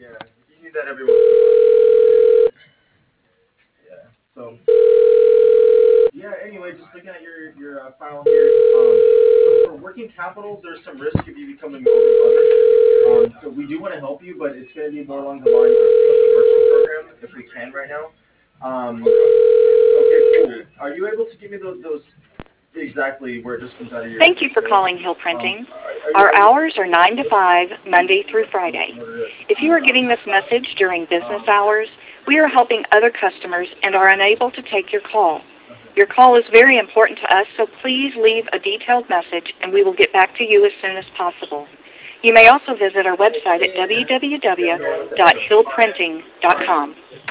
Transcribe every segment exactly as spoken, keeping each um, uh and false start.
You need that every once in a while. Yeah. So. Yeah. Anyway, just looking at your your uh, file here. Um, so for working capital, there's some risk of you becoming over leveraged. Um, so we do want to help you, but it's going to be more along the lines of, of the merchant program if we can right now. Um, okay, cool. Are you able to give me those, those exactly where it just comes out of your? Thank you for calling Hill Printing. Um, Our hours are nine to five, Monday through Friday. If you are getting this message during business hours, we are helping other customers and are unable to take your call. Your call is very important to us, so please leave a detailed message and we will get back to you as soon as possible. You may also visit our website at w w w dot hill printing dot com.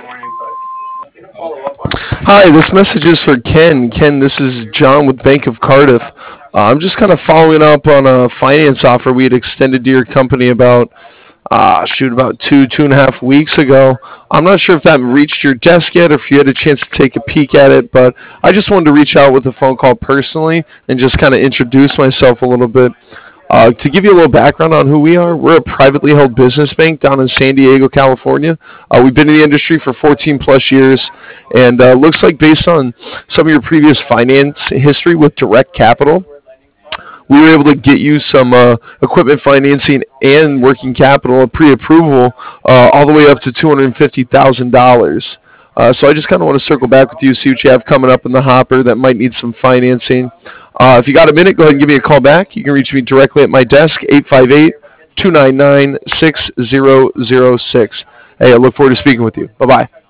Hi, this message is for Ken. Ken, this is John with Bank of Cardiff. Uh, I'm just kind of following up on a finance offer we had extended to your company about, uh, shoot, about two, two and a half weeks ago. I'm not sure if that reached your desk yet or if you had a chance to take a peek at it, but I just wanted to reach out with a phone call personally and just kind of introduce myself a little bit. Uh, to give you a little background on who we are, we're a privately held business bank down in San Diego, California. Uh, we've been in the industry for fourteen plus years, and uh, looks like based on some of your previous finance history with Direct Capital, we were able to get you some uh, equipment financing and working capital pre-approval uh, all the way up to two hundred fifty thousand dollars. Uh, so I just kind of want to circle back with you, see what you have coming up in the hopper that might need some financing. Uh, if you got a minute, go ahead and give me a call back. You can reach me directly at my desk, eight five eight, two nine nine, six zero zero six. Hey, I look forward to speaking with you. Bye-bye.